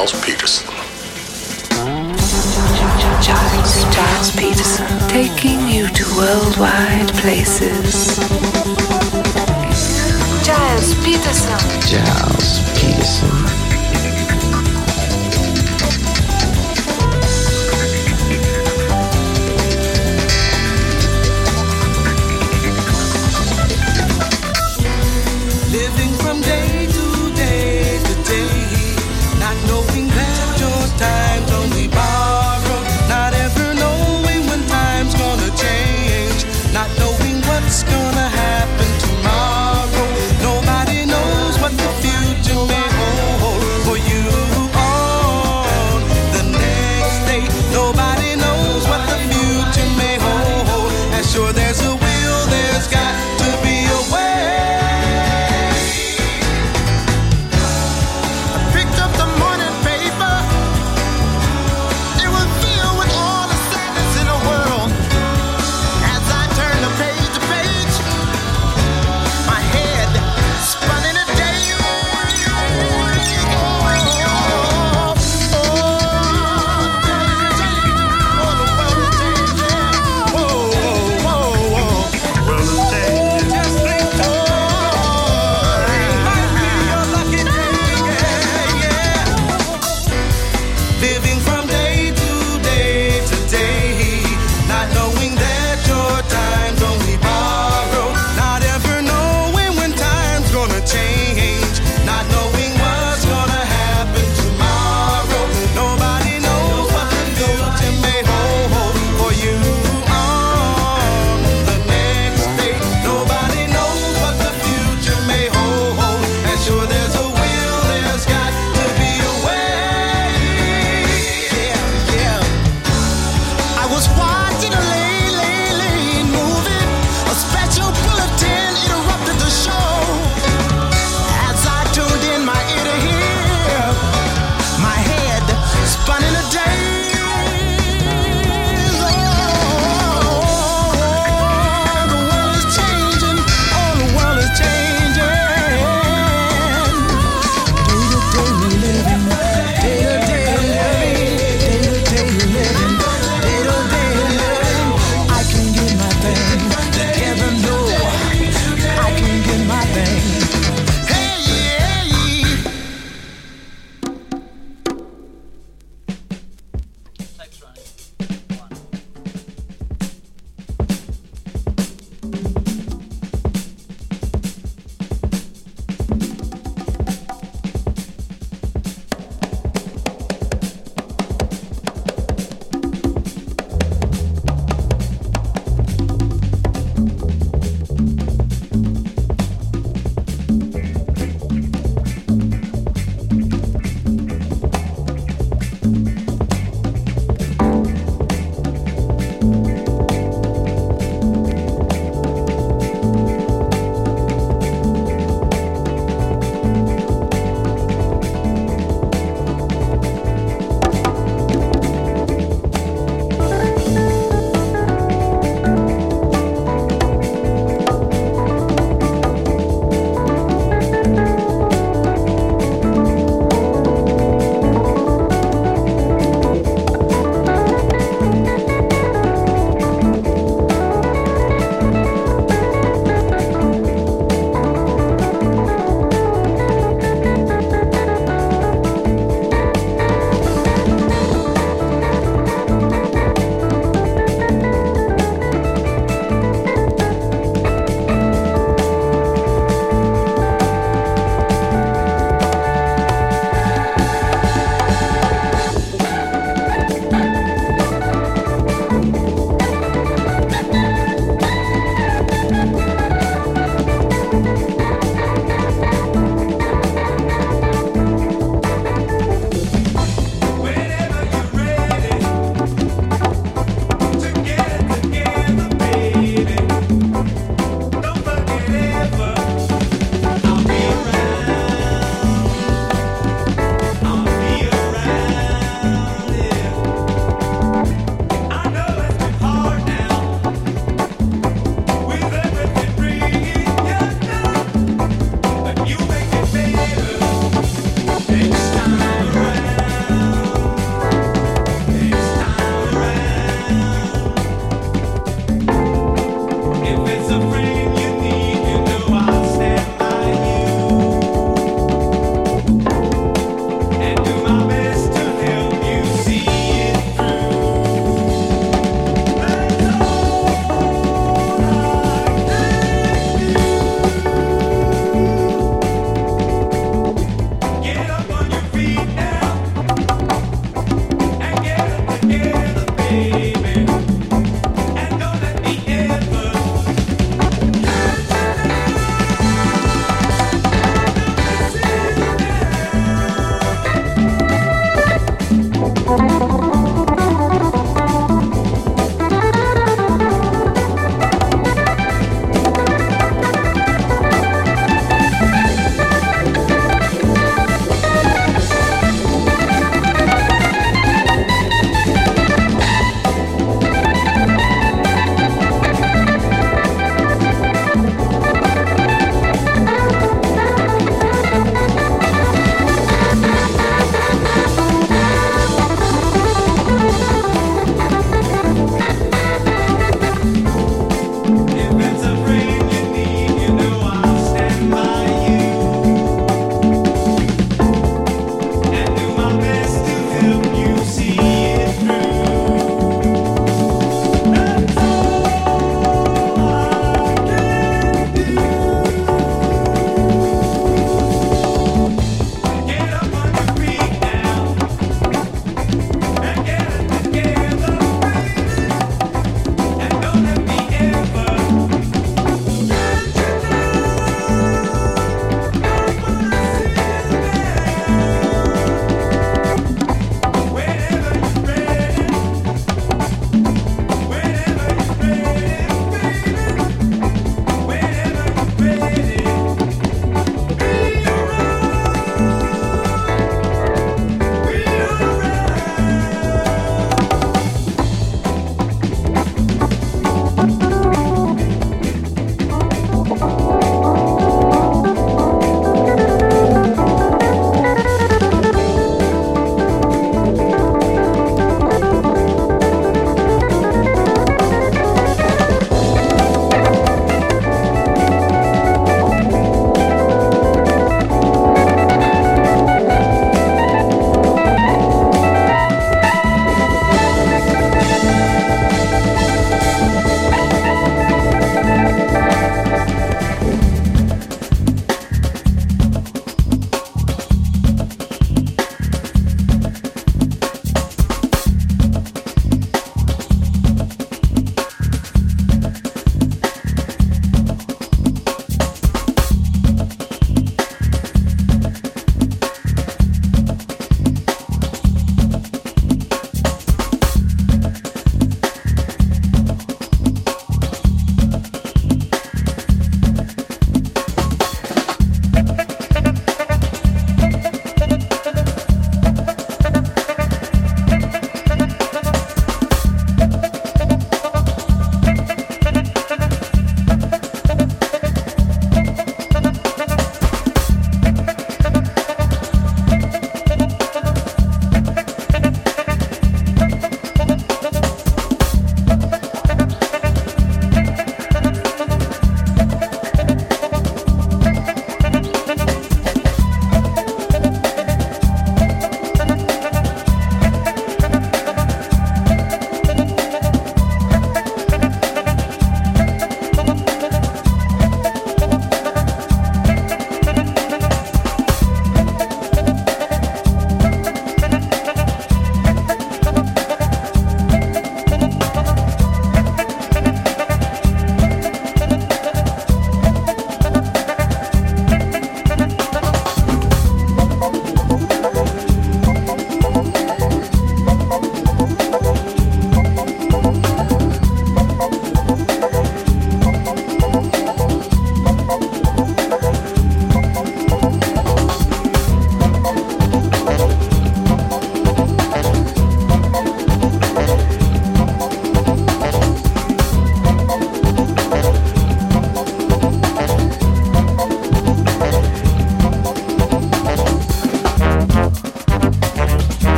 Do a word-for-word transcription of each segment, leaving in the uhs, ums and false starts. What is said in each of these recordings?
Giles Peterson. Giles, Giles Peterson, taking you to worldwide places. Giles Peterson. Giles Peterson. Living from day to day to day, not knowing that your time's only borrowed, not ever knowing when time's gonna change, not knowing what's gonna happen tomorrow. Nobody knows what the future may hold.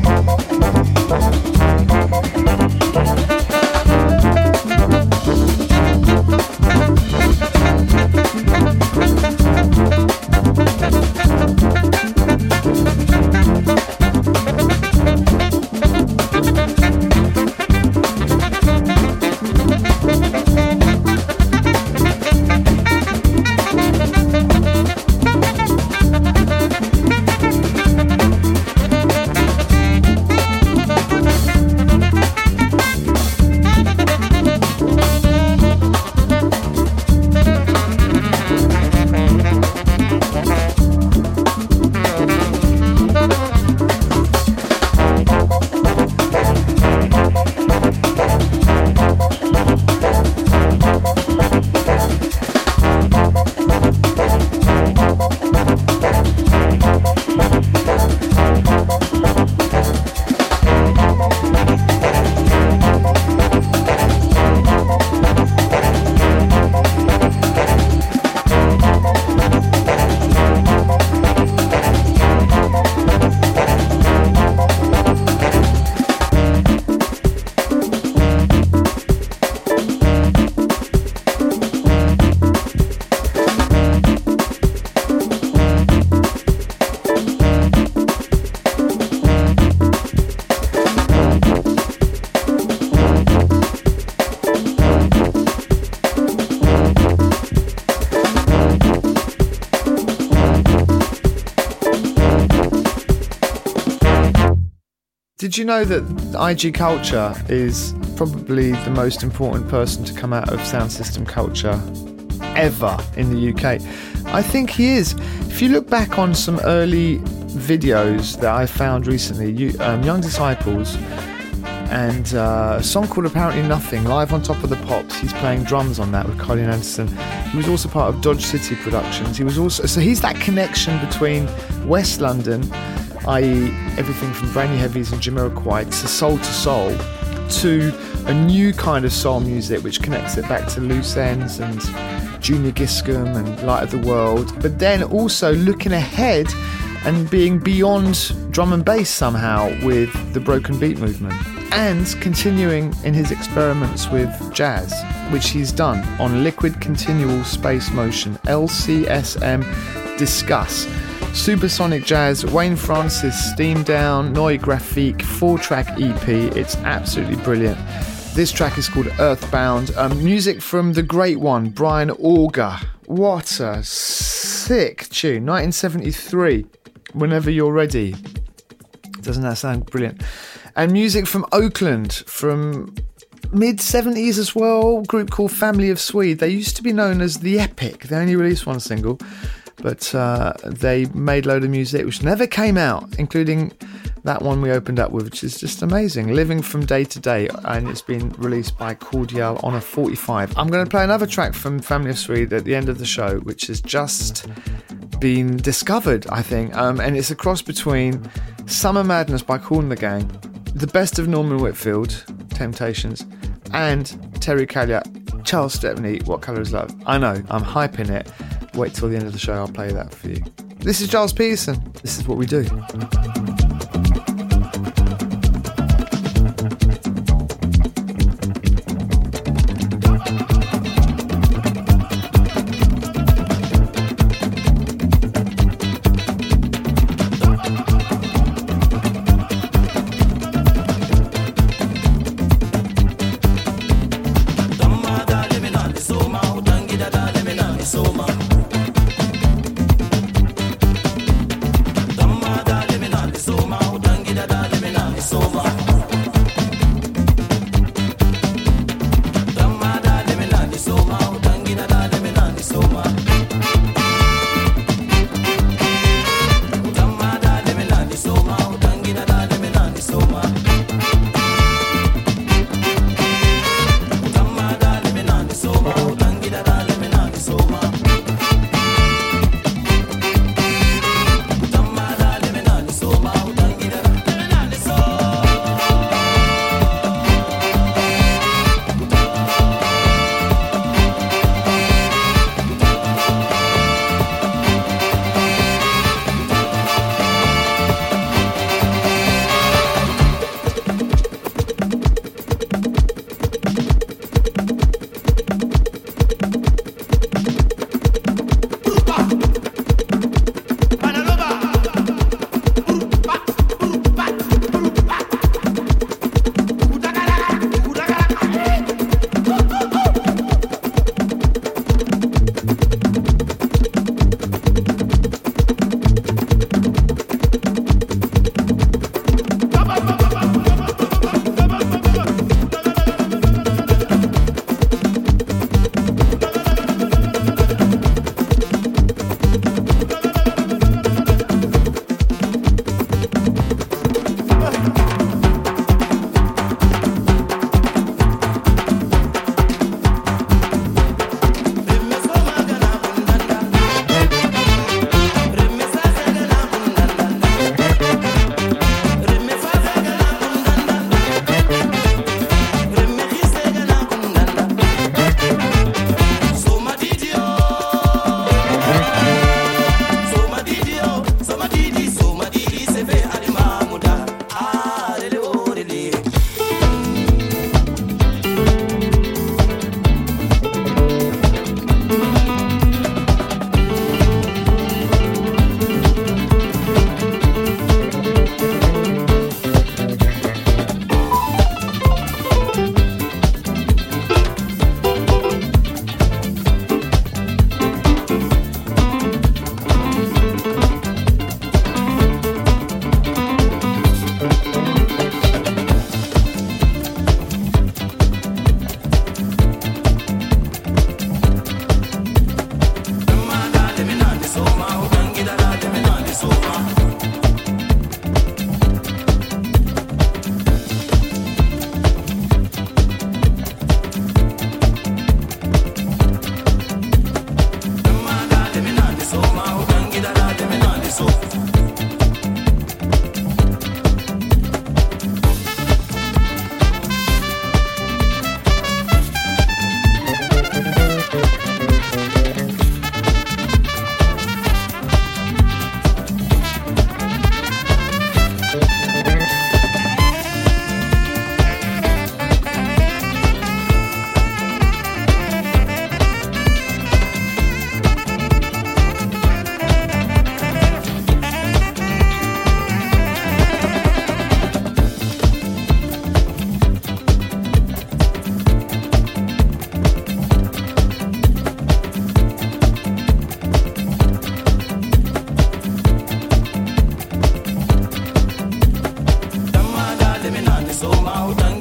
Did you know that I G Culture is probably the most important person to come out of sound system culture ever in the U K? I think he is. If you look back on some early videos that I found recently, you, um, Young Disciples, and uh, a song called Apparently Nothing, live on Top of the Pops. He's playing drums on that with Colin Anderson. He was also part of Dodge City Productions. He was also so he's that connection between West London, that is everything from Brand New Heavies and Jamiroquai to Soul to Soul, to a new kind of soul music which connects it back to Loose Ends and Junior Giscombe and Light of the World, but then also looking ahead and being beyond drum and bass somehow with the broken beat movement, and continuing in his experiments with jazz, which he's done on Liquid Continual Space Motion, L C S M Discuss, Supersonic Jazz, Wayne Francis, Steam Down, Noy Graphique, four-track E P. It's absolutely brilliant. This track is called Earthbound. Um, music from the great one, Brian Auger. What a sick tune. nineteen seventy-three. Whenever you're ready. Doesn't that sound brilliant? And music from Oakland, from mid-seventies as well, a group called Family of Swede. They used to be known as The Epic. They only released one single, but uh, they made a load of music which never came out, including that one we opened up with, which is just amazing. Living from Day to Day, and it's been released by Cordial on a forty-five. I'm going to play another track from Family of Swede at the end of the show, which has just been discovered, I think, um, and it's a cross between Summer Madness by Kool and the Gang, The Best of Norman Whitfield, Temptations, and Terry Calliott, Charles Stepney, What Colour Is Love. I know, I'm hyping it. Wait till the end of the show, I'll play that for you. This is Giles Peterson. This is what we do.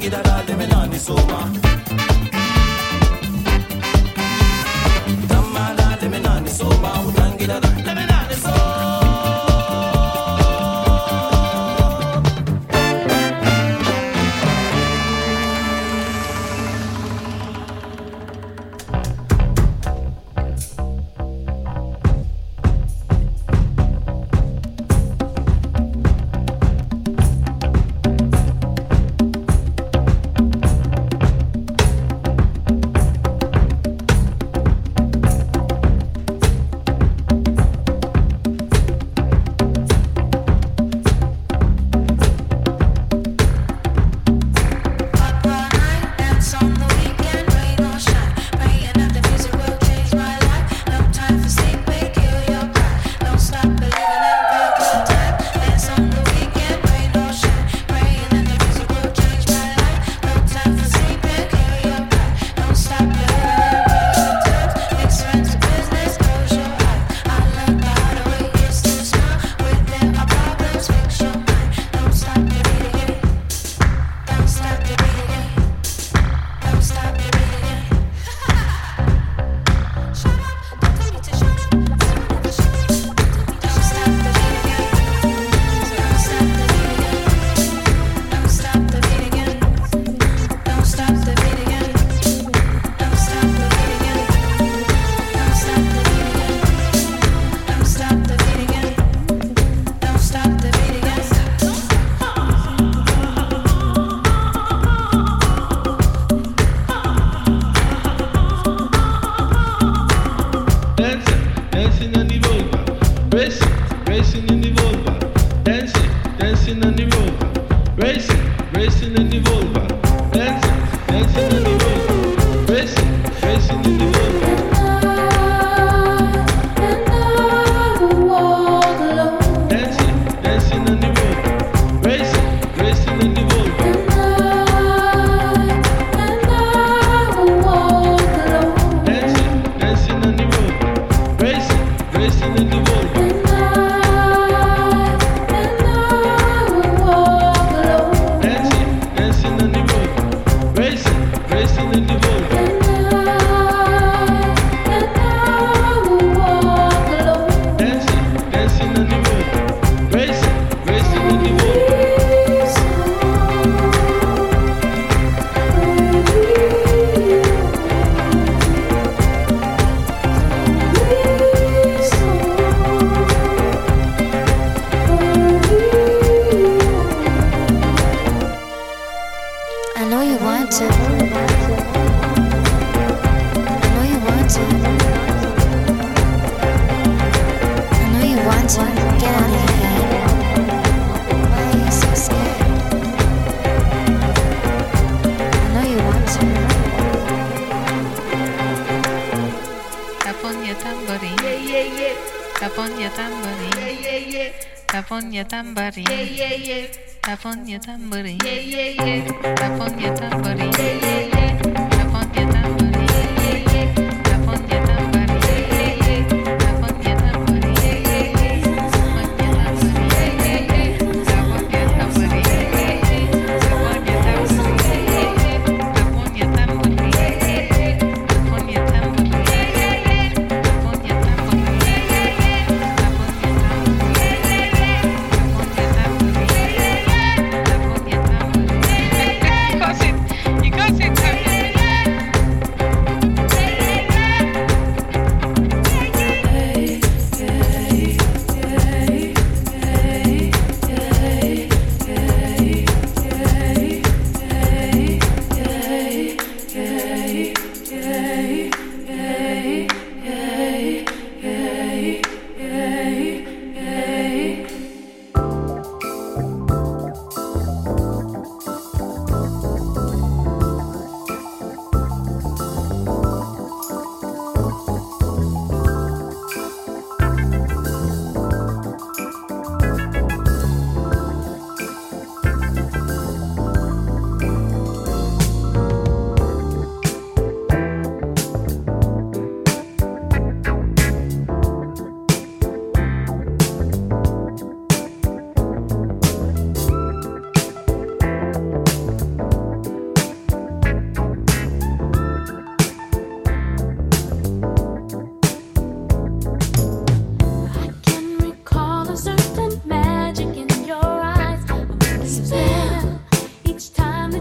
Because it, because it,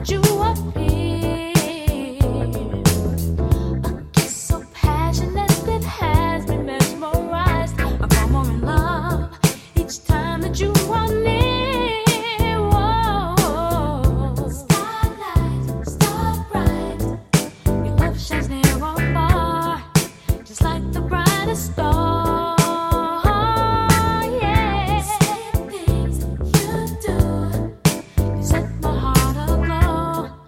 Set my heart aglow.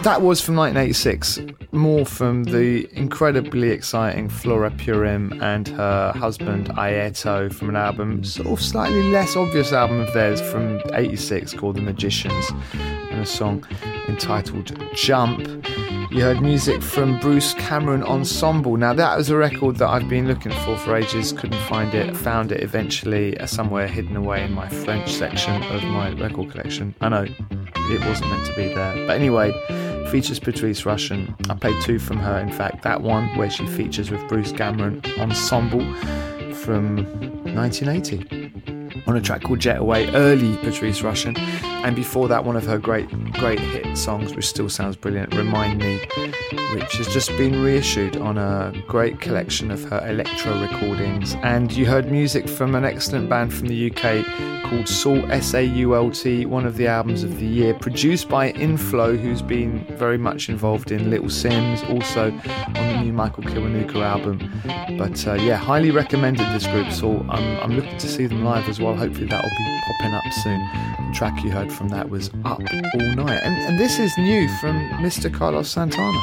that was from nineteen eighty-six, more from the incredibly exciting Flora Purim and her husband Aieto from an album, sort of slightly less obvious album of theirs from eighty-six called The Magicians, and a song entitled Jump. You heard music from Bruce Cameron Ensemble. Now that was a record that I've been looking for for ages, couldn't find it, found it eventually uh, somewhere hidden away in my French section of my record collection. I know, it wasn't meant to be there. But anyway, features Patrice Rushen. I played two from her, in fact. That one where she features with Bruce Cameron Ensemble from nineteen eighty. On a track called Jet Away, early Patrice Rushen, and before that one of her great great hit songs which still sounds brilliant, Remind Me, which has just been reissued on a great collection of her electro recordings. And you heard music from an excellent band from the U K called Sault, S A U L T, one of the albums of the year, produced by Inflow, who's been very much involved in Little Sims, also on the new Michael Kiwanuka album. But uh, yeah, highly recommended this group, Sault. I'm, I'm looking to see them live as well. Hopefully that'll be popping up soon. The track you heard from that was Up All Night. And, and this is new from Mister Carlos Santana.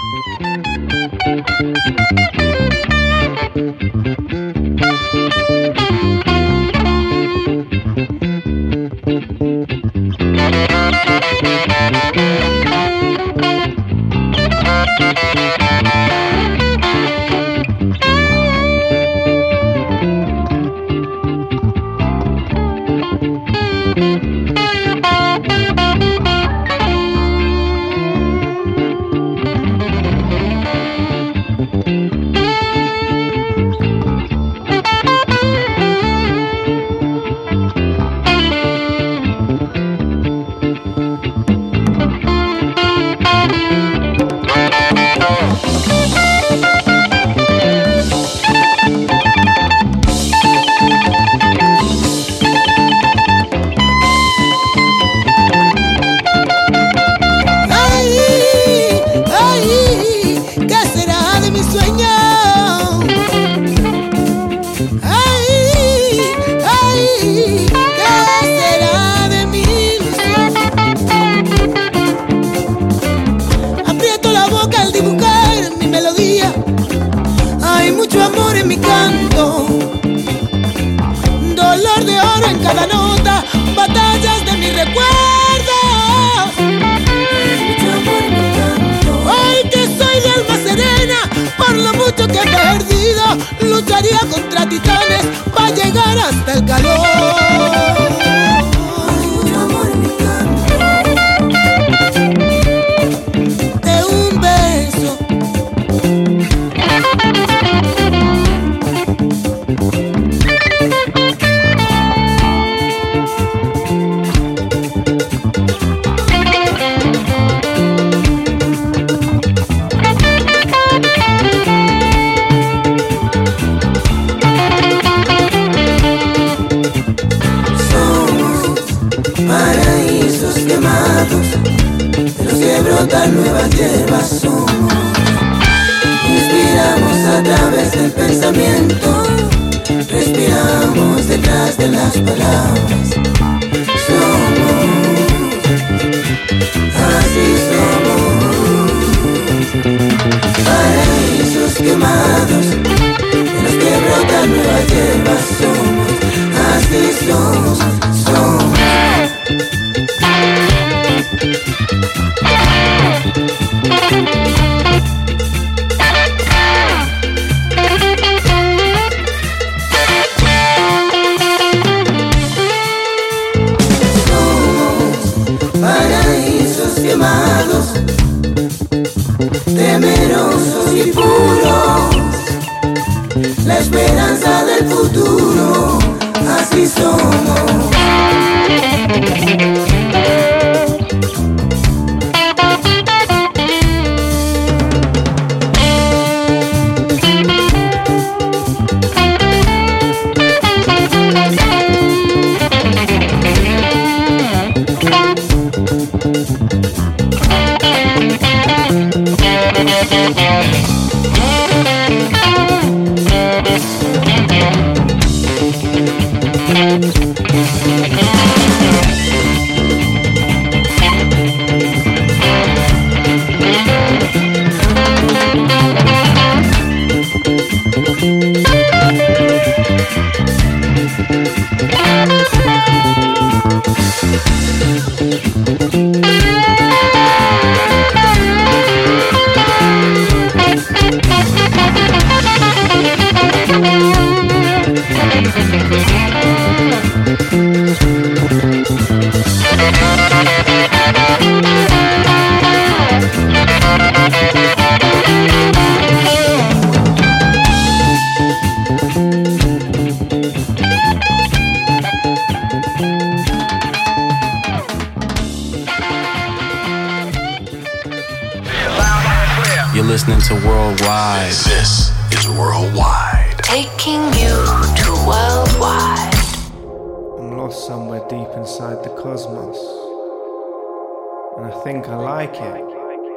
You're listening to Worldwide. This is Worldwide. Taking you to worldwide. I'm lost somewhere deep inside the cosmos, and I think I like it.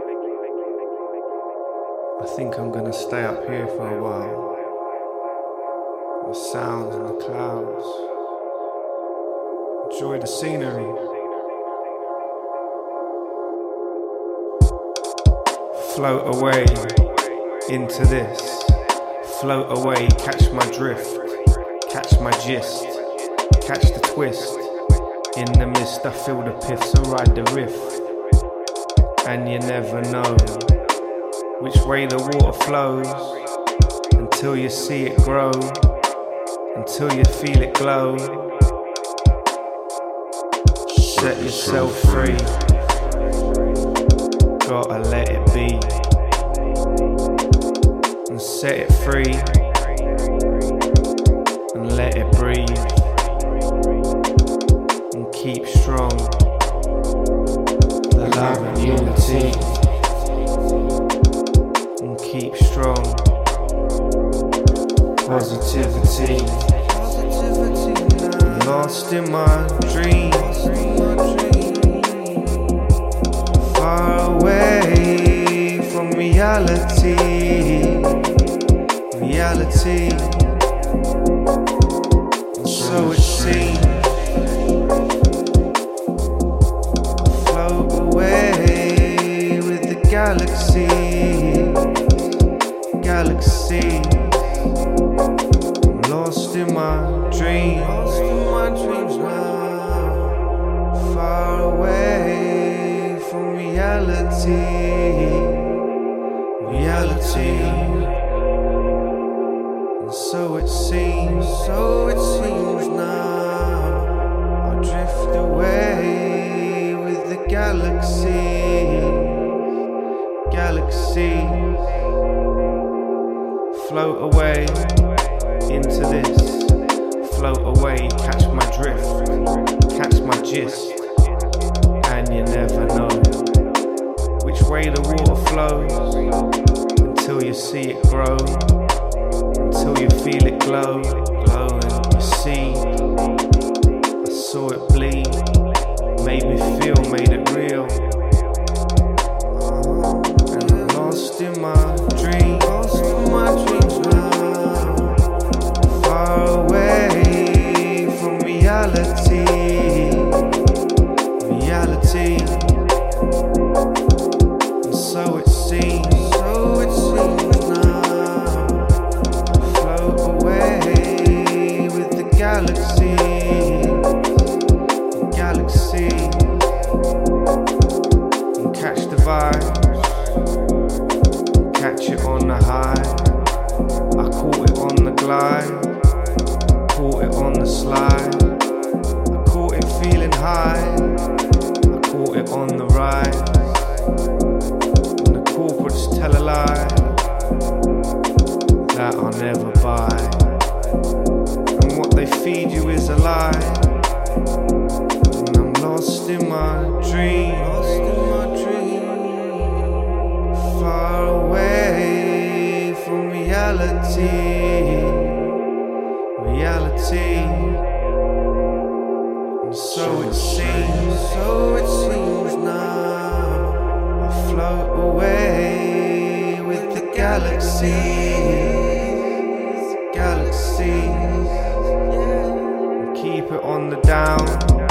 I think I'm gonna stay up here for a while. The sounds and the clouds. Enjoy the scenery. Float away into this. Float away, catch my drift. Catch my gist. Catch the twist. In the mist I feel the piff, so ride the riff. And you never know which way the water flows, until you see it grow, until you feel it glow. Set yourself free, gotta let it be, and set it free, and let it breathe, and keep strong, the love and unity. Keep strong, positivity. Lost in my dreams, far away from reality. Reality, so it seems. Float away with the galaxy. Galaxy, I'm lost in my dreams, lost in my dreams now, far away from reality, reality, and so it seems, so it seems now, I drift away with the galaxy, galaxy. Float away into this. Float away, catch my drift, catch my gist. And you never know which way the water flows, until you see it grow, until you feel it glow, glowing. You see, I saw it bleed, made me feel, made it real. And I'm lost in my dreams, lost in my dreams. Away from reality, reality, and so it seems, so it seems now. Float away with the galaxy, galaxy, and catch the vibes, catch it on the high. I caught it on the glide. Caught it on the slide, I caught it feeling high, I caught it on the rise, and the corporates tell a lie that I'll never buy, and what they feed you is a lie, and I'm lost in my dream, lost in my dream, far away from reality. Reality, and so it seems, so it seems now. I float away with the galaxies, galaxies, and keep it on the down.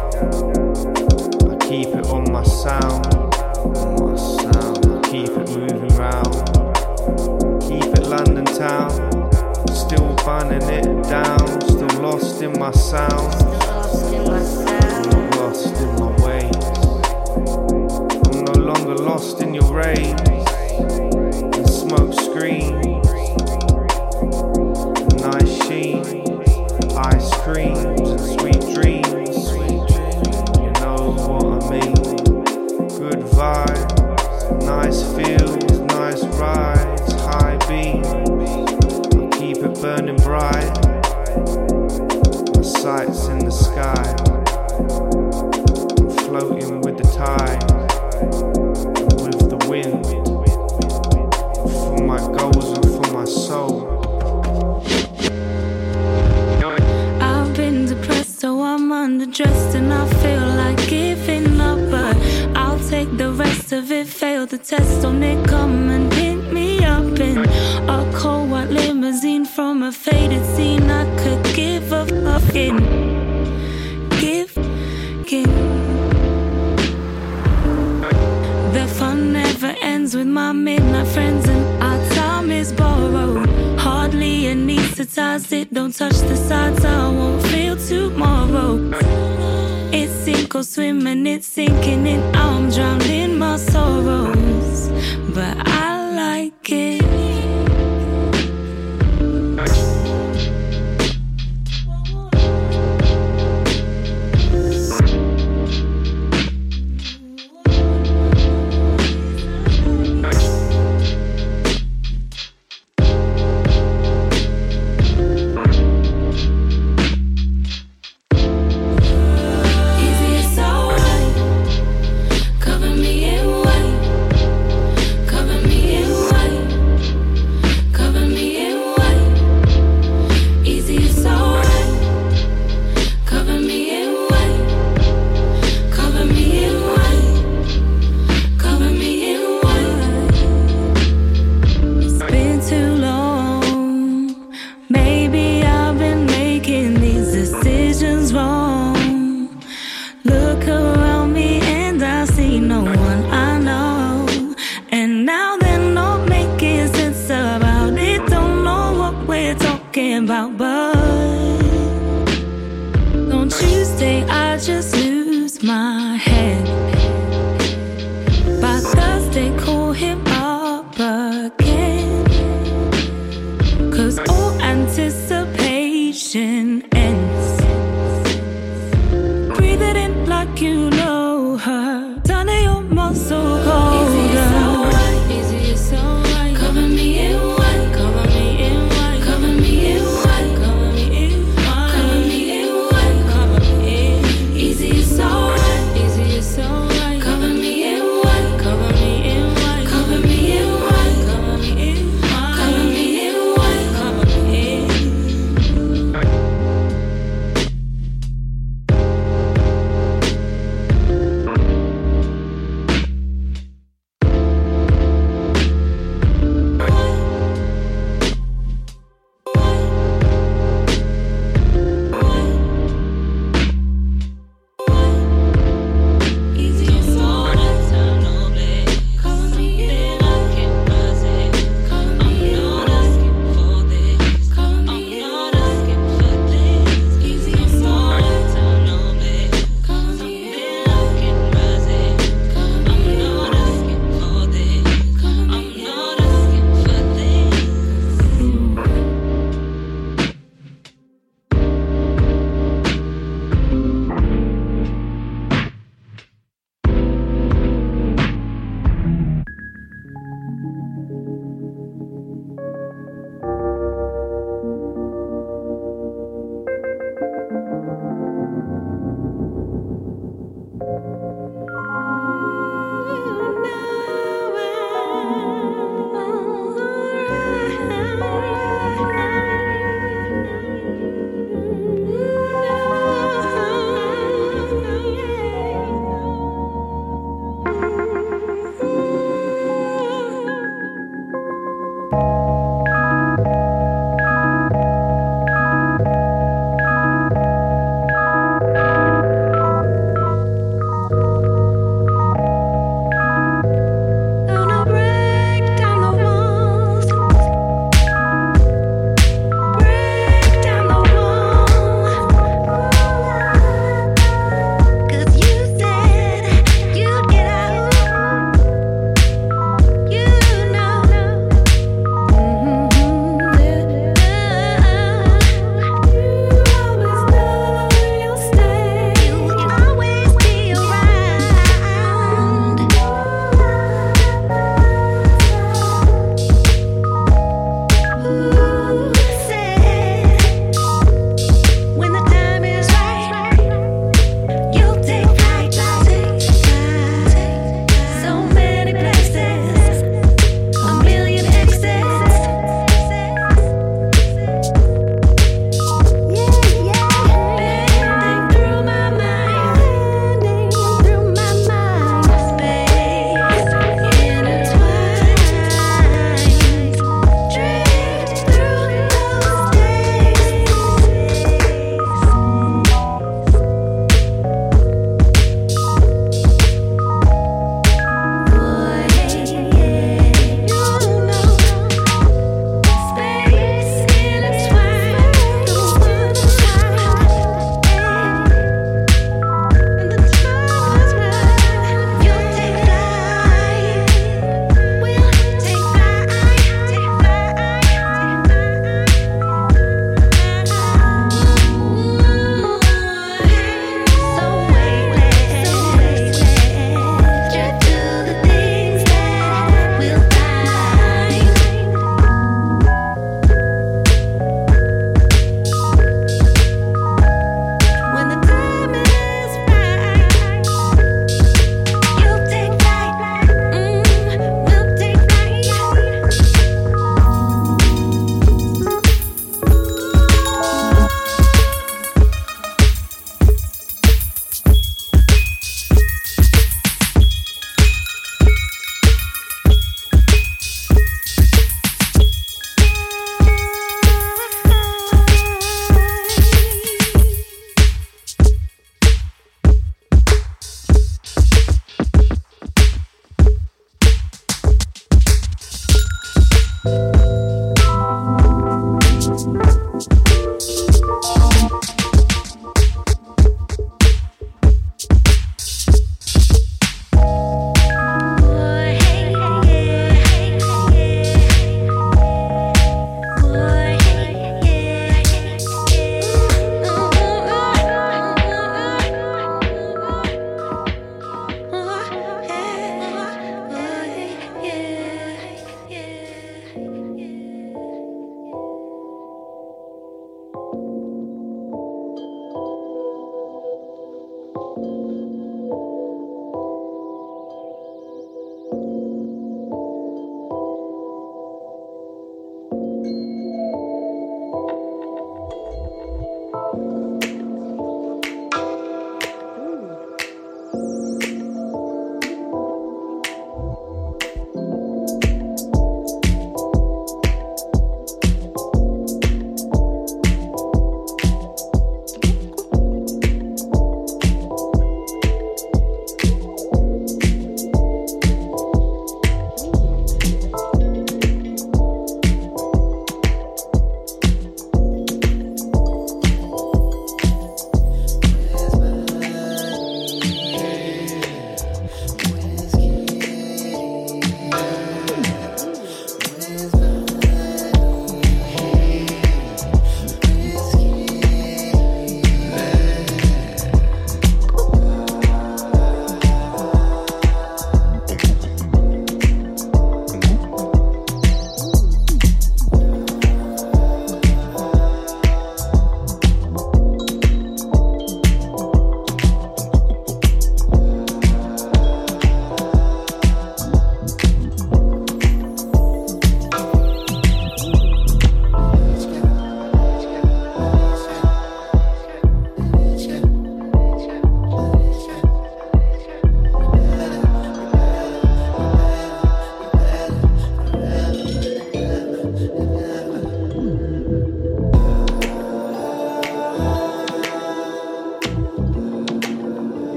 I keep it on my sound, my sound. I keep it moving round, keep it London town. Still burning it down, still lost in my sound, I'm not lost in my ways. I'm no longer lost in your rays and smoke screens, nice sheen, ice creams and sweet dreams. You know what I mean? Good vibes, nice feels, nice rides, high beams. Keep it burning bright, my sights in the sky, I'm floating with the tide, with the wind, failed the test, don't it come and pick me up in a cold white limousine from a faded scene. I could give a fucking, give, give. The fun never ends with my midnight friends, and our time is borrowed. Hardly anesthetized, it don't touch the sides, I won't feel tomorrow. It's sink or swim and it's sinking in, I'm drowned in my sorrows, but I like it.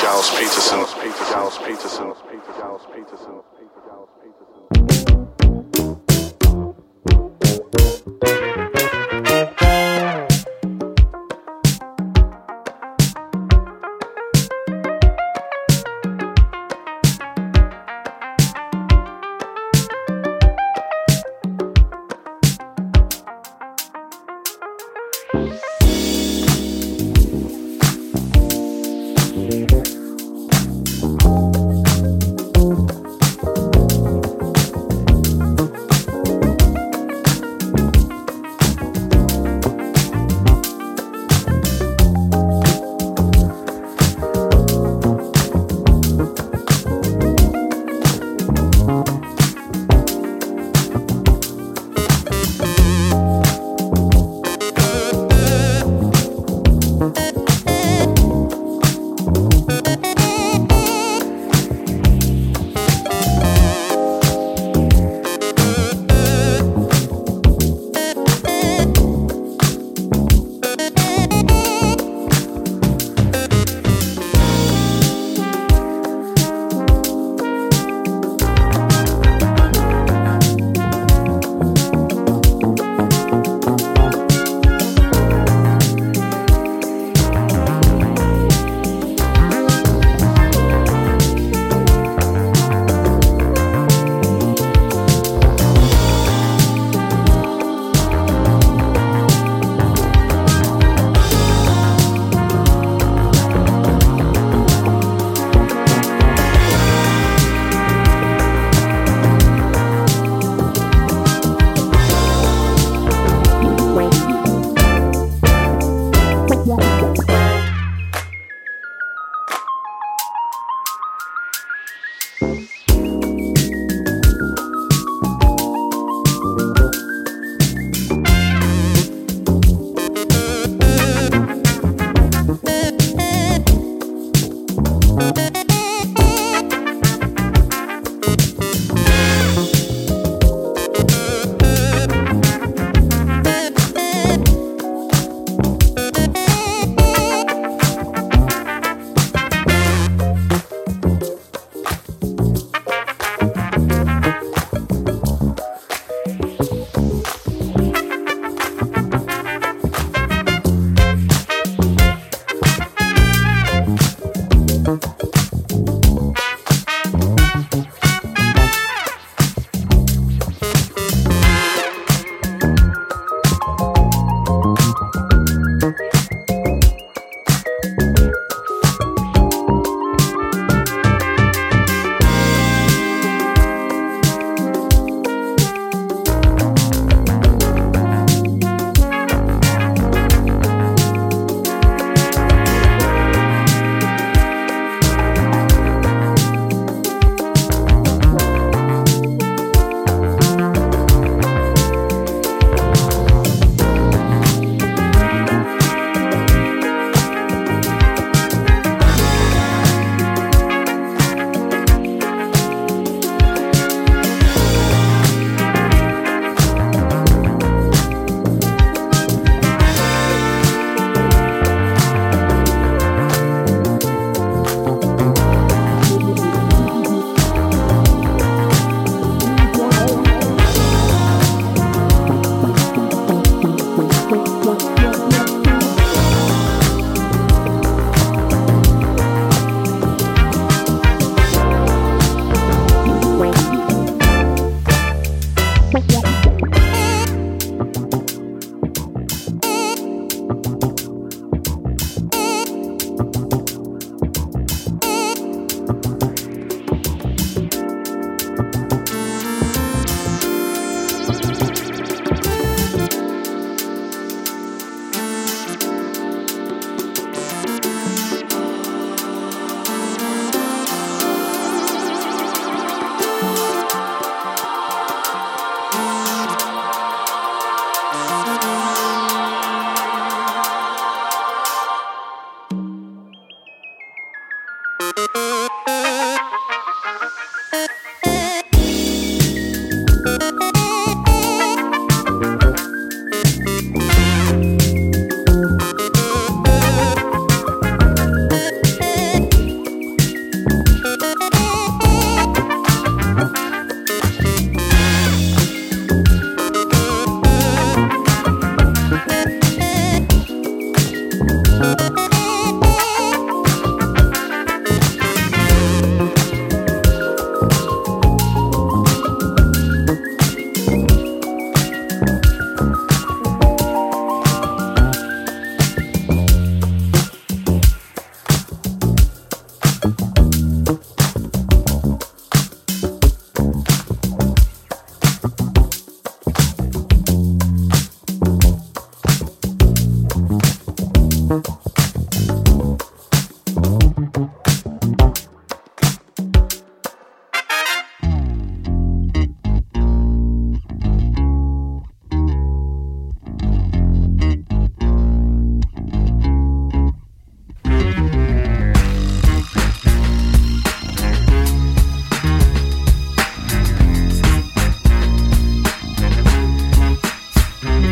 Giles Peterson. Peter Giles Peterson. Peter Giles Peterson. Peter Giles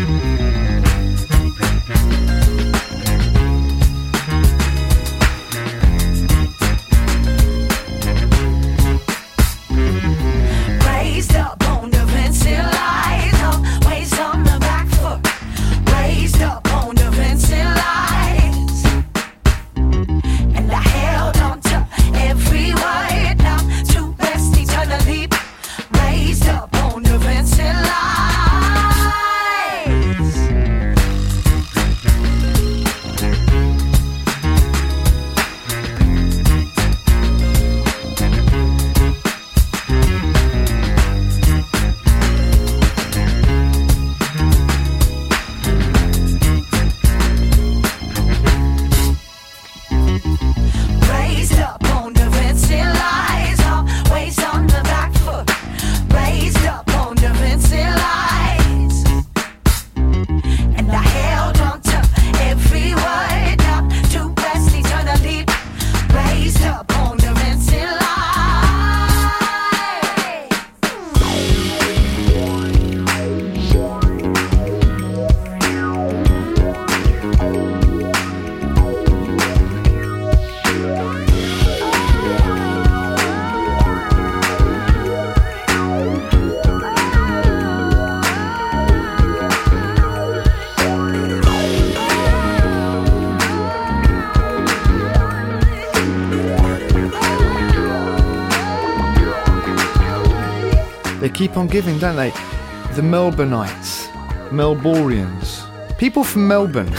They keep on giving, don't they? The Melbourneites, Melbourians, people from Melbourne.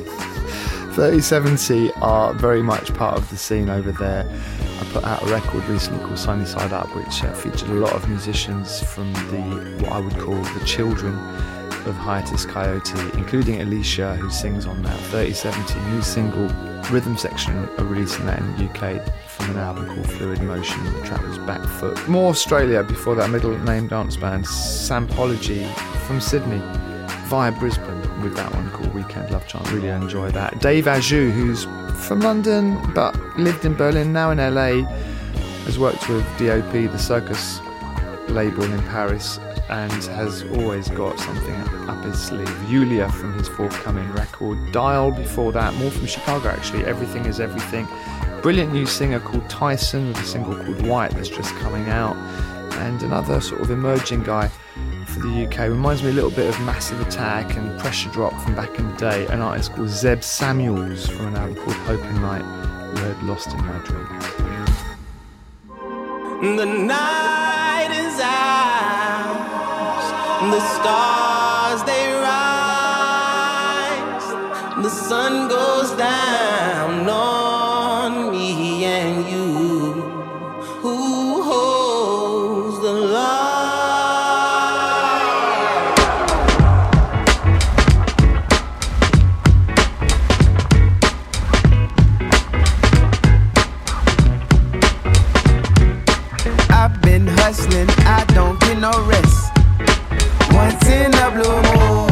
thirty seventy are very much part of the scene over there. I put out a record recently called Sunny Side Up, which uh, featured a lot of musicians from the what I would call the children of Hiatus Coyote, including Alicia, who sings on that. thirty seventy, new single, Rhythm Section are releasing that in the U K from an album called Fluid Motion. The track was Back Foot. More Australia before that, middle name dance band Sampology from Sydney via Brisbane with that one called Weekend Love Chant. Really enjoy that. Dave Ajou, who's from London but lived in Berlin, now in L A, has worked with D O P, the Circus label in Paris, and has always got something up his sleeve. Yulia from his forthcoming record. Dial before that, more from Chicago actually, Everything is Everything. Brilliant new singer called Tyson with a single called White that's just coming out. And another sort of emerging guy for the U K. Reminds me a little bit of Massive Attack and Pressure Drop from back in the day. An artist called Zeb Samuels from an album called Hope and Light. We heard Lost in My Dreams. The night is out, the stars they rise, the sun goes down on me and you. Who holds the light? I've been hustling, I don't get no rest. Once in a blue moon,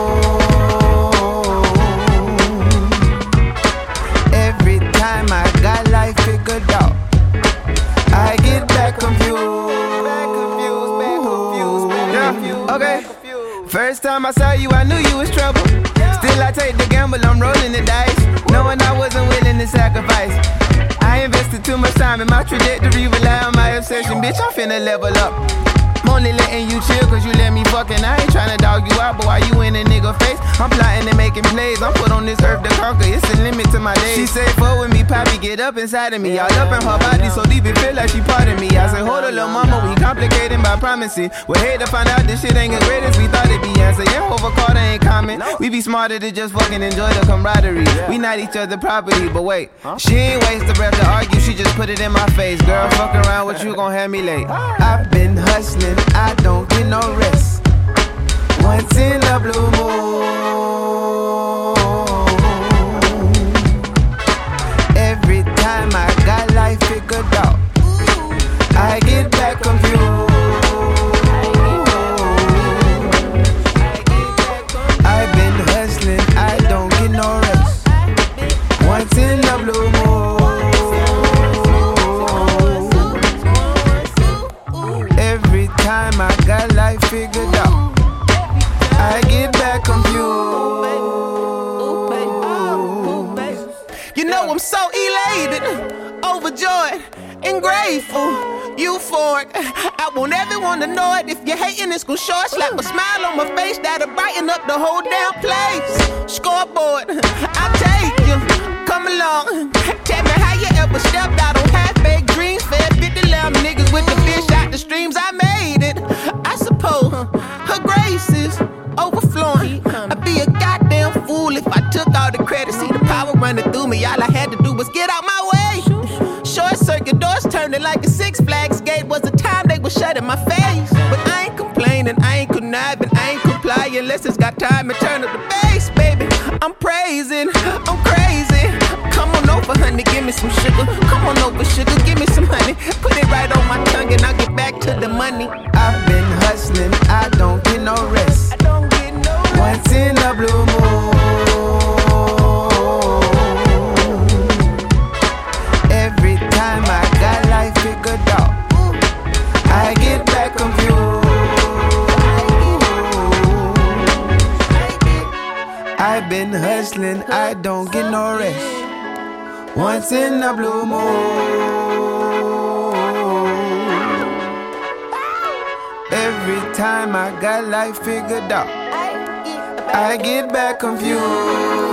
every time I got life figured out, I get back confused. Back confused, back confused, back confused. Okay, first time I saw you, I knew you was trouble. Still I take the gamble, I'm rolling the dice, knowing I wasn't willing to sacrifice. I invested too much time in my trajectory, rely on my obsession, bitch, I'm finna level up. I'm only letting you chill cause you let me fucking. I ain't tryna dog you out, but why you in a nigga face? I'm plotting and making plays, I'm put on this earth to conquer, it's the limit to my days. She say, fuck with me, poppy, get up inside of me. All up in her body so deep it feel like she part of me. I say, hold on, little mama, we complicating by promising. We hate to find out this shit ain't as great as we thought it'd be. Answer, yeah, over Carter ain't common. We be smarter to just fucking enjoy the camaraderie. We not each other property, but wait, she ain't waste the breath to argue, she just put it in my face. Girl, fuck around with you, gon' have me late. I've been hustling, I don't get no rest. Once in a blue moon, every time I got life figured out, I get back confused. I've been hustling, I don't get no rest. Once in a blue moon, every time I got life figured out, I get back I'm so elated, overjoyed, and grateful, euphoric. I want everyone to know it. If you're hating, it's gon' show it. Slap a smile on my face that'll brighten up the whole damn place. Scoreboard, I'll take you. Come along, tell me how you ever stepped out on half-baked dreams. Fed fifty lamb niggas with the fish out the streams. I made it, I suppose. Her grace is overflowing. I'd be a goddamn fool if I took all the credit. See the power running through me. All I had to do was get out my way. Short circuit doors turning like a Six Flags gate. Was the time they were shut in my face. But I ain't complaining, I ain't conniving, I ain't complying unless it's got time to turn up the bass, baby. I'm praising, I'm crazy. Come on over, honey, give me some sugar. Come on over, sugar, give me some honey. Put it right on my tongue and I'll get back to the money. I've been hustling, I don't get no rest. I don't get no rest. Once in a blue moon. Every time I got life figured out, I get back confused. I've been hustling, I don't get no rest. Once in a blue moon. Every time I got life figured out, I get back confused.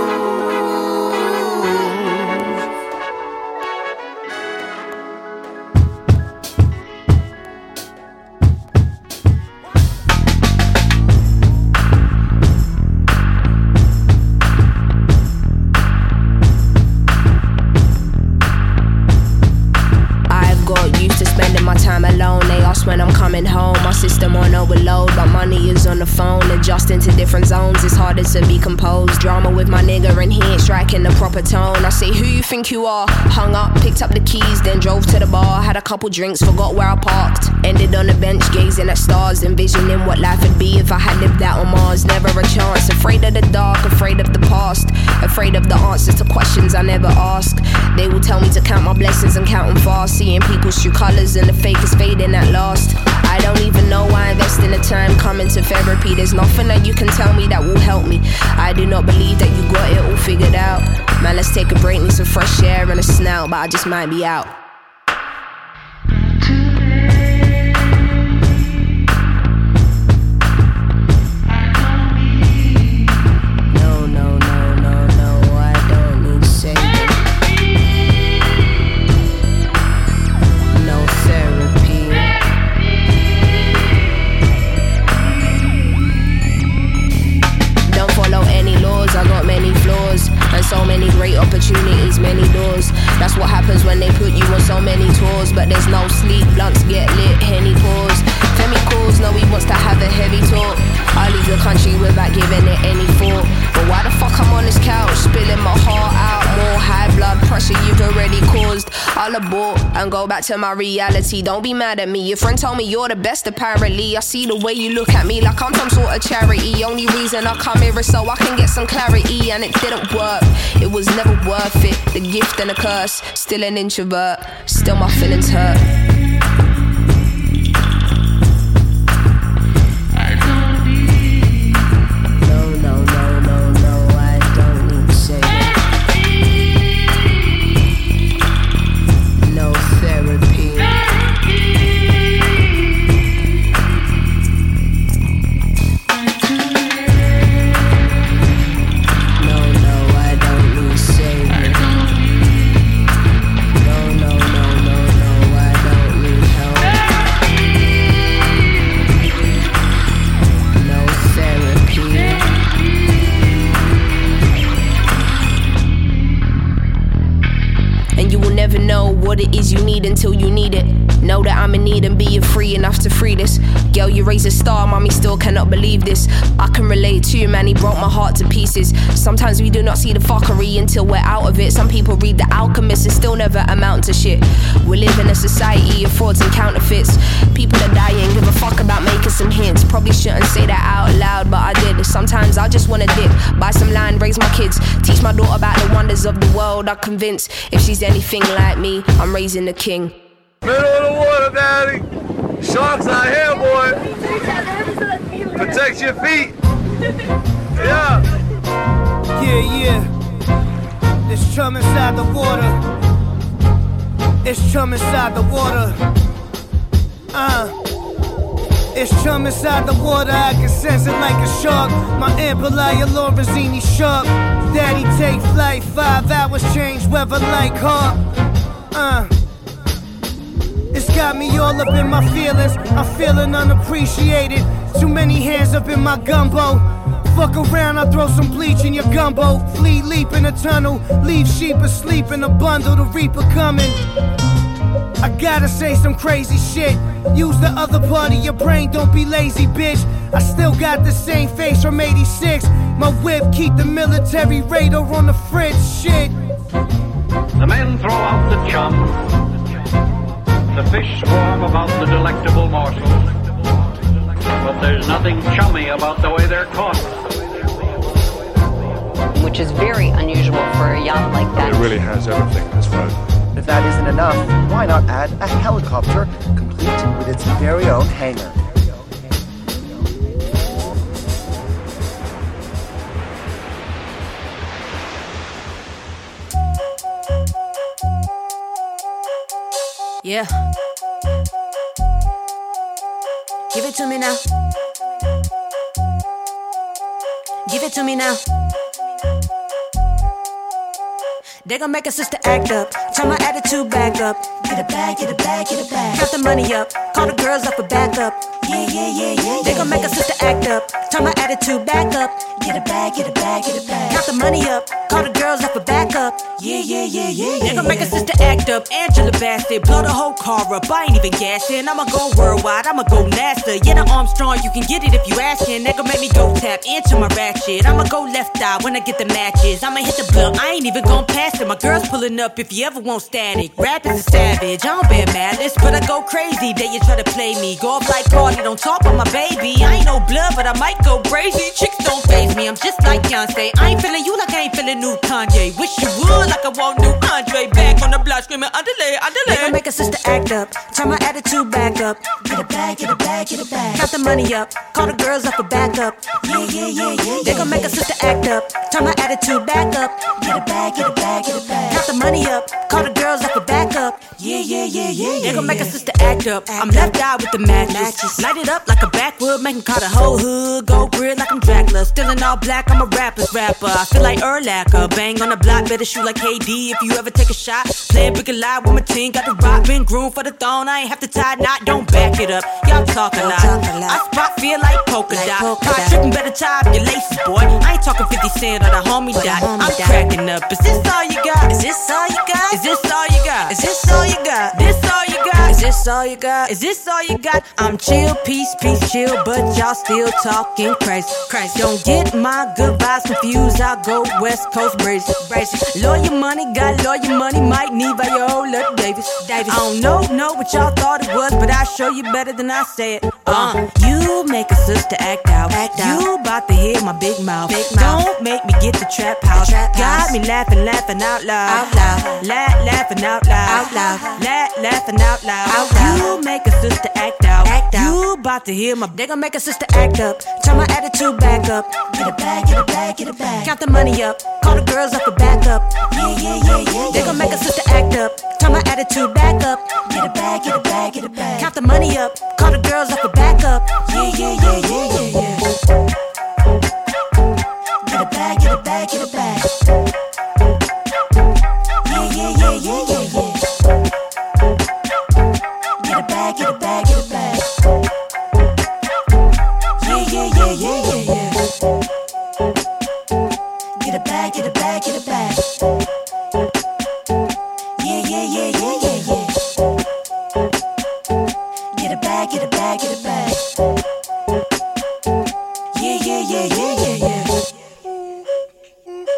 When I'm coming home, my system on overload. My money is on the phone, adjusting to different zones. It's harder to be composed. Drama with my nigga and he ain't striking the proper tone. I say, who you think you are? Hung up, picked up the keys, then drove to the bar. Had a couple drinks, forgot where I parked. Ended on the bench, gazing at stars, envisioning what life would be if I had lived out on Mars. Never a chance, afraid of the dark, afraid of the past, afraid of the answers to questions I never ask. They will tell me to count my blessings and count them fast. Seeing people's true colors and the fake is fading at last. I don't even know why I invest in the time coming to therapy. There's nothing that you can tell me that will help me. I do not believe that you got it all figured out. Man, let's take a break, need some fresh air and a snout, but I just might be out. So many great opportunities, many doors. That's what happens when they put you on so many tours. But there's no sleep, blunts get lit, Henny pause. Femi calls, no, he wants to have a heavy talk. I leave the country without giving it any thought. But why the fuck I'm on this couch, spilling my heart out? More high blood pressure you've already caused. I'll abort and go back to my reality. Don't be mad at me, your friend told me you're the best apparently. I see the way you look at me like I'm some sort of charity. Only reason I come here is so I can get some clarity. And it didn't work, it was never worth it. The gift and the curse, still an introvert, still my feelings hurt. What it is you need until you need it. Know that I'm in need and being free enough to free this. Girl, you raise a star, mommy still cannot believe this. I can relate to you, man, he broke my heart to pieces. Sometimes we do not see the fuckery until we're out of it. Some people read The Alchemist and still never amount to shit. We live in a society of frauds and counterfeits. People are dying, give a fuck about making some hits. Probably shouldn't say that out loud, but I did. Sometimes I just wanna dip, buy some land, raise my kids, teach my daughter about the wonders of the world. I'm convinced if she's anything like me, I'm raising a king. Middle of the water, daddy. Sharks out here, boy. Protect your feet. Yeah. Yeah, yeah. It's chum inside the water. It's chum inside the water. Uh. It's chum inside the water, I can sense it like a shark. My Impalaya Lorenzini shark. Daddy take flight, five hours change weather like hawk. Uh. It's got me all up in my feelings. I'm feeling unappreciated. Too many hands up in my gumbo. Fuck around, I throw some bleach in your gumbo. Flee leap in a tunnel, leave sheep asleep in a bundle. The reaper coming. I gotta say some crazy shit. Use the other part of your brain, don't be lazy, bitch. I still got the same face from eighty-six. My whip keep the military radar on the fridge, shit. The men throw out the chum. The fish swarm about the delectable morsels. But there's nothing chummy about the way they're caught. Which is very unusual for a yacht like that. It really has everything, this boat. If that isn't enough, why not add a helicopter complete with its very own hangar? Yeah. Give it to me now. Give it to me now. They gon' make a sister act up. Turn my attitude back up. Get it back, get it back, get it back. Count the money up. Call the girls up for backup. Yeah, yeah, yeah, yeah. They gon' make a sister act up. Turn my attitude back up. Get it back, get it back, get it back. Count the money up. Call the girls up for backup. Yeah, yeah, yeah, yeah, yeah. They gon' make a sister act up. Angela Bassett, blow the whole car up. I ain't even gassing. I'ma go worldwide. I'ma go NASA. Yeah, the Armstrong, you can get it if you askin'. They gon' make me go tap into my ratchet. I'ma go left eye when I get the matches. I'ma hit the blunt. I ain't even gon' pass it. My girl's pulling up if you ever want static. Rap is a savage. I don't bear malice, but I go crazy. They you try to play me. Go up like Cardi, don't talk on my baby. I ain't no blood, but I might go crazy. Chicks don't faze me. I'm just like Beyonce. I ain't feeling you like I ain't feeling new Kanye. Wish you would like I want new Andre. Back on the block screaming underlay, underlay. They gon' make a sister act up. Turn my attitude back up. Get it back, get it back, get it back. Count the money up. Call the girls up for backup. Yeah, yeah, yeah, yeah. They gon' make a sister act up. Turn my attitude back up. Get it back, get it back, get it back. Count the money up. Call the girls up for backup. Yeah, yeah, yeah, yeah. They gon' make a sister act up. I'm left eye with the matches. Light it up like a backwood, make 'em call the whole hood. Go grid like I'm Dracula. Still in all black, I'm a rapper's rapper. I feel like Urlacher. Bang on the block, better shoot like K D if you ever take a shot. Play a big lie with my team, got the rock, been groomed for the throne. I ain't have to tie knot, don't back it up. Y'all talk a lot. I spot feel like polka dot. Car tripping, better tie up your laces, boy. I ain't talking fifty cent or the homie dot. I'm cracking up. Is this all you got? Is this all you got? Is this all you got? Is this all you got? This all you got? Is this all you got? Is this all you got? I'm chill, peace, peace, chill, but y'all still talking crazy, crazy. Don't get my good vibes confused. I'll go West Coast brazy, brazy. Lawyer money, got lawyer money. Might need by your old little Davis, Davis. I don't know, know what y'all thought it was, but I show you better than I say it. Uh, you make a sister act out. Act out. You about to hear my big mouth. Big mouth. Don't make me get the trap house. Trap got house. Me laughing, laughing out loud. Out loud. La- laughing out loud. Out loud. La- laughing out loud. Out loud. You make a sister act out. Act out. You about to hear my. They gon' make a sister act up. Turn my attitude back up. Get it back, get it back, get it back. Count the money up. Call the girls up for backup. Yeah, yeah, yeah, yeah. They gon' make a sister act up. Turn my attitude back up. Get it back, get it back, get it back. Count the money up. Call the girls up for backup. Yeah, yeah, yeah, yeah, yeah, yeah. Get it back, get it back, get it back. Yeah, yeah, yeah, yeah, yeah, yeah. Get it back, get it back, get it back. Yeah, yeah, yeah, yeah, yeah, yeah. Get it back, get it back, get it back. Yeah, yeah, yeah, yeah, yeah, yeah. Get it back, get it back, get it back. Yeah, yeah, yeah, yeah, yeah, yeah.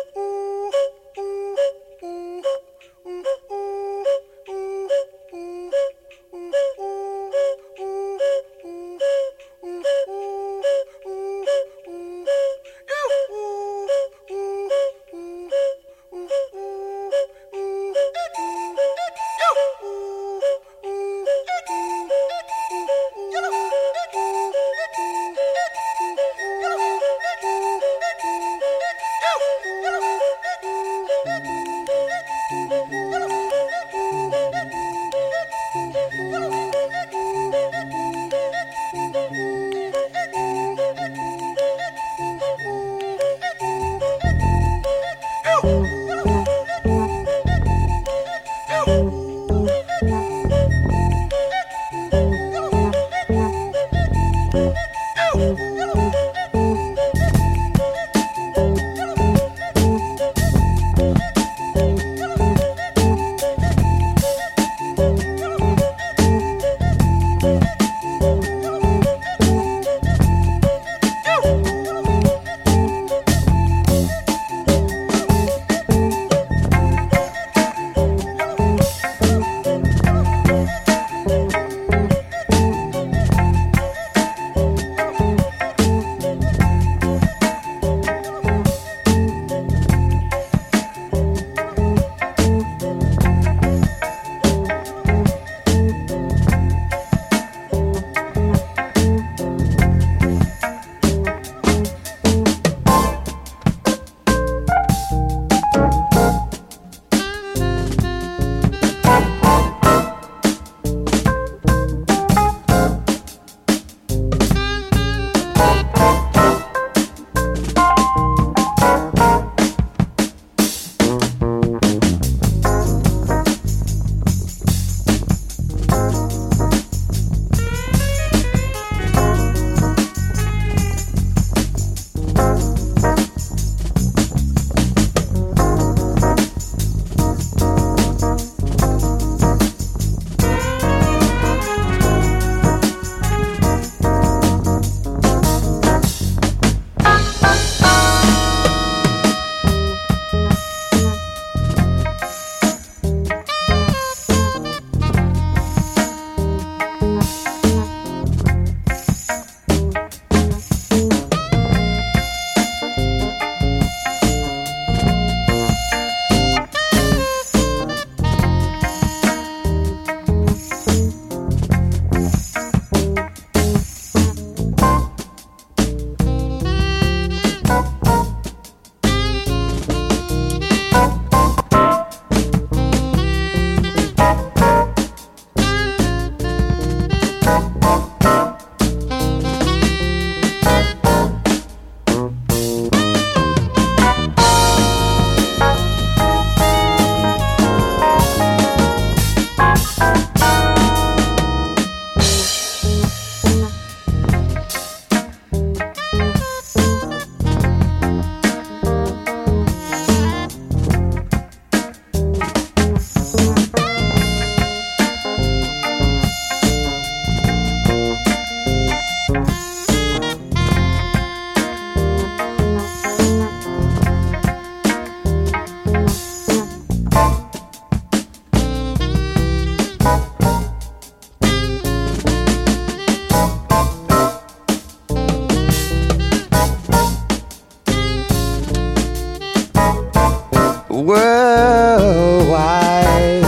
worldwide.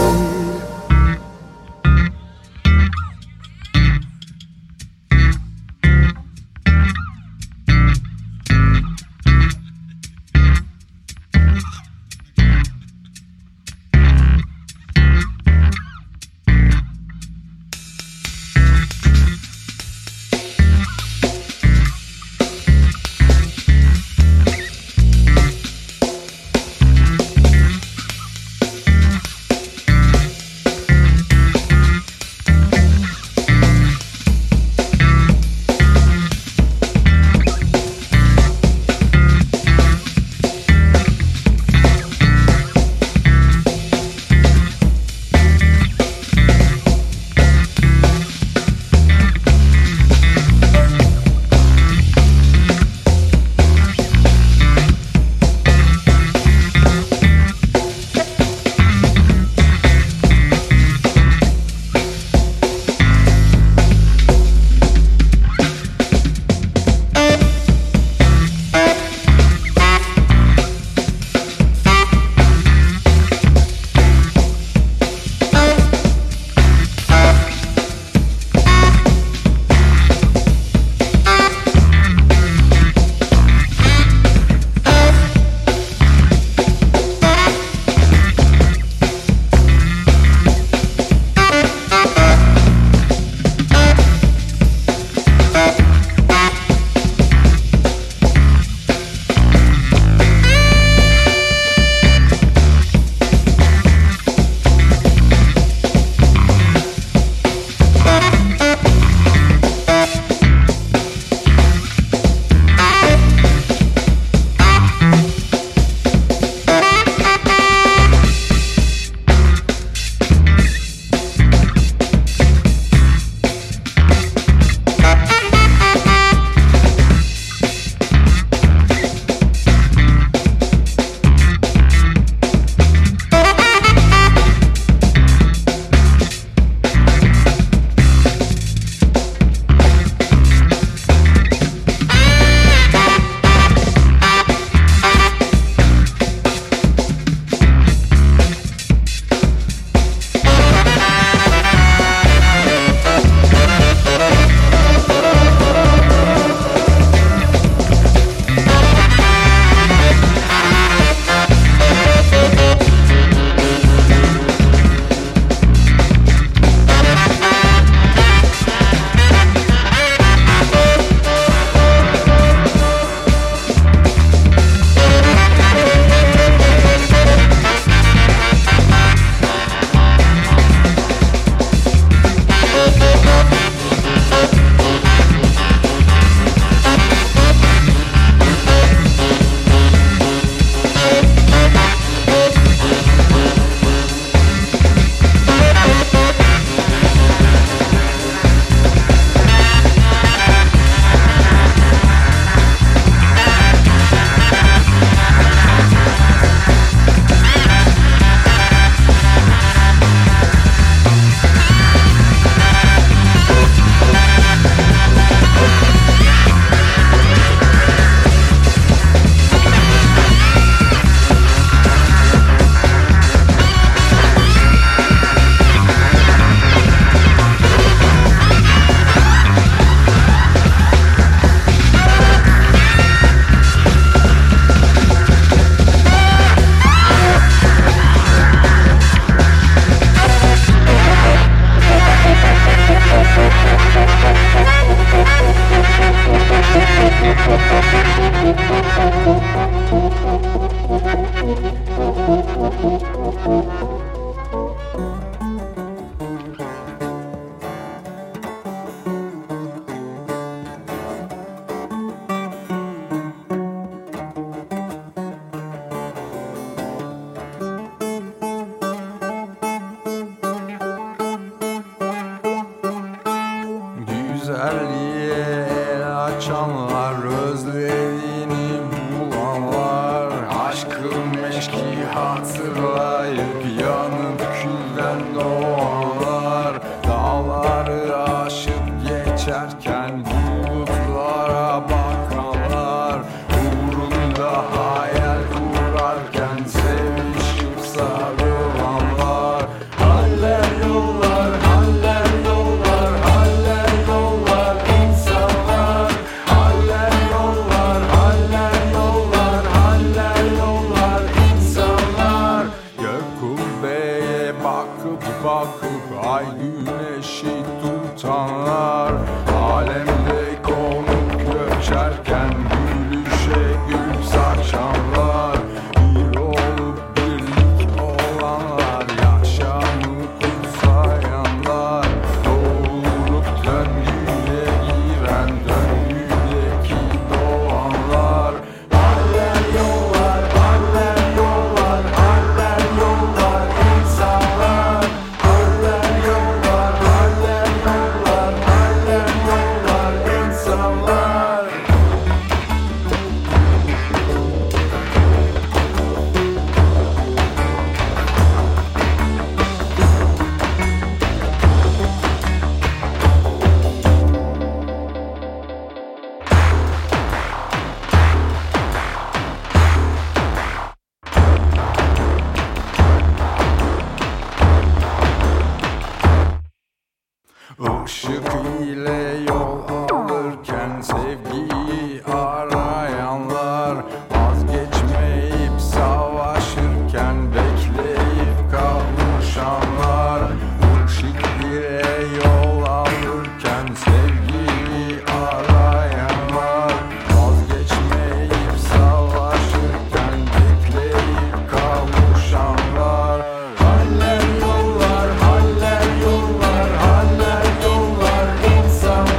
ay güneşi tutanlar, alemde konup göçerken gülüşe gül saçanlar, bir olup birlik olanlar, yaşamı kutsayanlar, doğurup döngüye giren döngüdeki doğanlar. Haller yollar, haller yollar, haller yollar insanlar. Haller yollar, haller yollar, haller yollar insanlar. Işık ile yol alırken sevgiyi arayanlar, vazgeçmeyip savaşırken bekleyip kavuşanlar. Işık ile yol alırken sevgiyi arayanlar, vazgeçmeyip savaşırken bekleyip kavuşanlar. Haller yollar, haller yollar, haller yollar insanlar.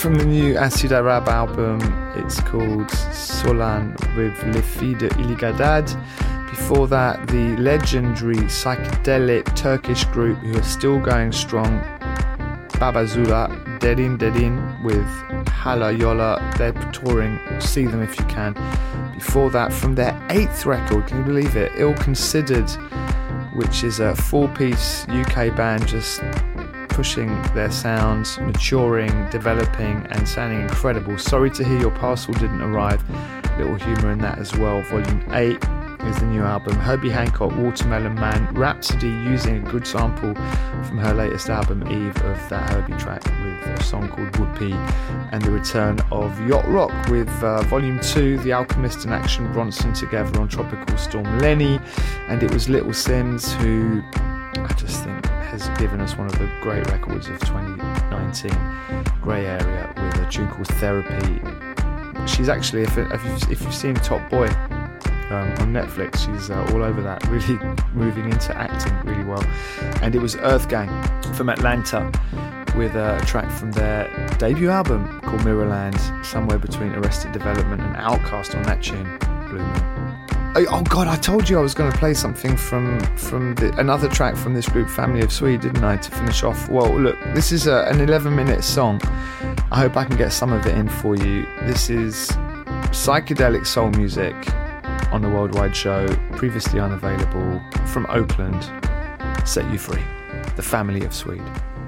from the new Acid Arab album. It's called Solan with Les Filles de Iligadad. Before that, the legendary psychedelic Turkish group who are still going strong, Baba Zula, Derin Derin with Hala Yola. They're touring, see them if you can. Before that, from their eighth record, can you believe it? Ill Considered, which is a four-piece U K band just pushing their sounds, maturing, developing and sounding incredible. Sorry to hear your parcel didn't arrive. Little humour in that as well. Volume eight is the new album. Herbie Hancock, Watermelon Man, Rhapsody using a good sample from her latest album Eve of that Herbie track with a song called Whoopee, and the return of Yacht Rock with uh, Volume two, The Alchemist and Action Bronson together on Tropical Storm Lenny, and it was Little Sims who I just think has given us one of the great records of twenty nineteen, Grey Area, with a tune called Therapy. She's actually, if, if, you've, if you've seen Top Boy um, on Netflix, she's uh, all over that, really moving into acting really well. And it was Earth Gang from Atlanta with a track from their debut album called Mirrorland, somewhere between Arrested Development and Outkast on that tune, Blue Moon. Oh God, I told you I was going to play something from from the, another track from this group, Family of Swede, didn't I, to finish off? Well, look, this is a, an eleven minute song. I hope I can get some of it in for you. This is psychedelic soul music on the Worldwide Show, previously unavailable, from Oakland, Set You Free, the Family of Swede.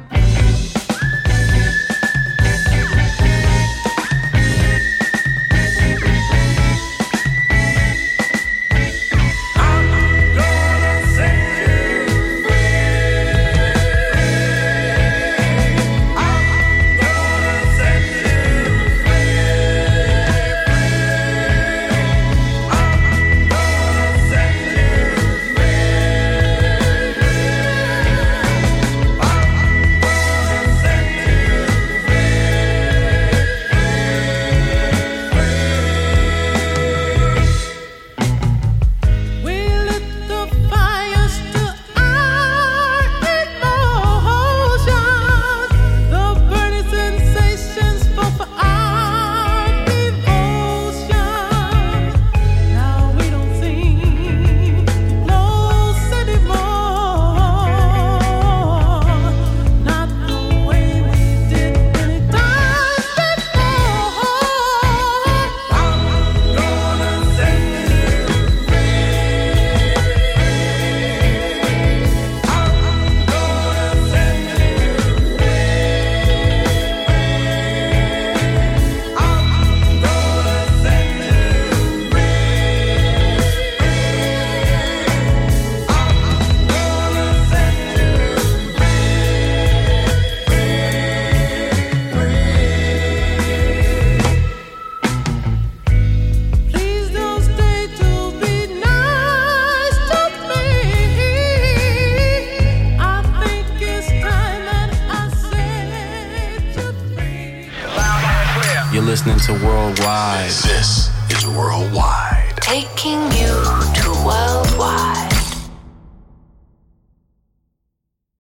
Listening to Worldwide. This is Worldwide. Taking you to Worldwide.